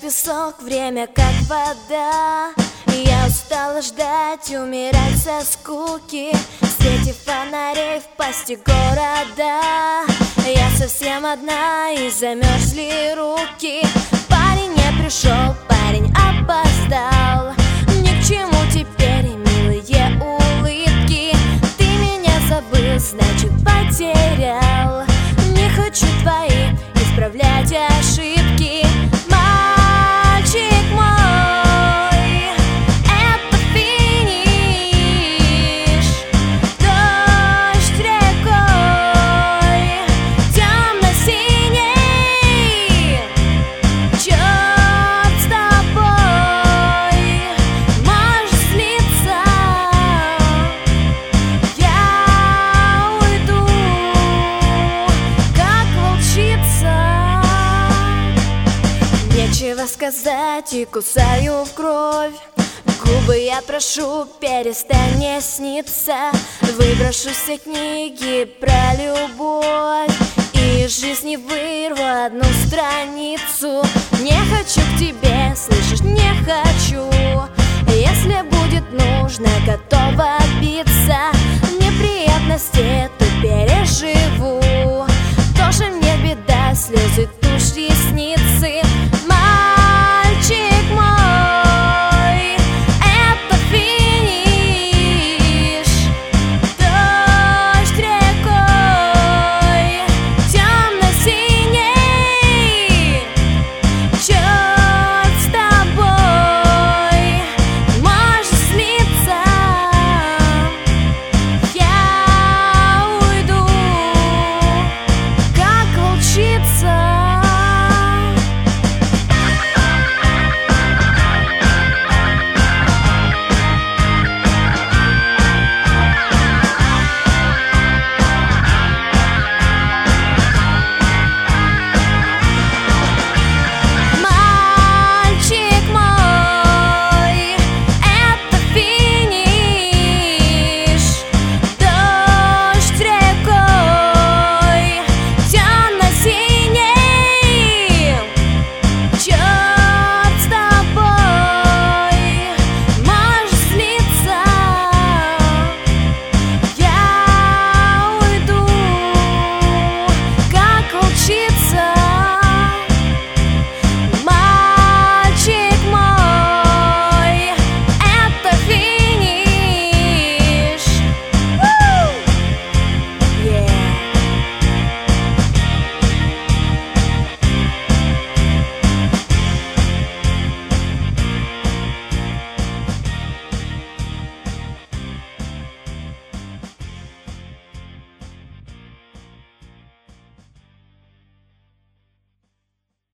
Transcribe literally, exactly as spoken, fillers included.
песок, время как вода. Я устала ждать, умирать со скуки. В свете фонарей в пасти города я совсем одна и замерзли руки. Парень не пришел, парень опоздал. Ни к чему теперь милые улыбки. Ты меня забыл, значит потерял. Не хочу твои исправлять ошибки. Мальчик мой, это финиш. Дождь рекой темно-синий. Черт с тобой, можешь слиться. Я уйду, как волчица. Нечего сказать и кусаю в кровь. Губы я прошу, перестань мне сниться. Выброшу все книги про любовь и из жизни вырву одну страницу. Не хочу к тебе, слышишь, не хочу. Если будет нужно, готова биться. Неприятности то переживу. Тоже мне беда, слезы, тушь, ресницы.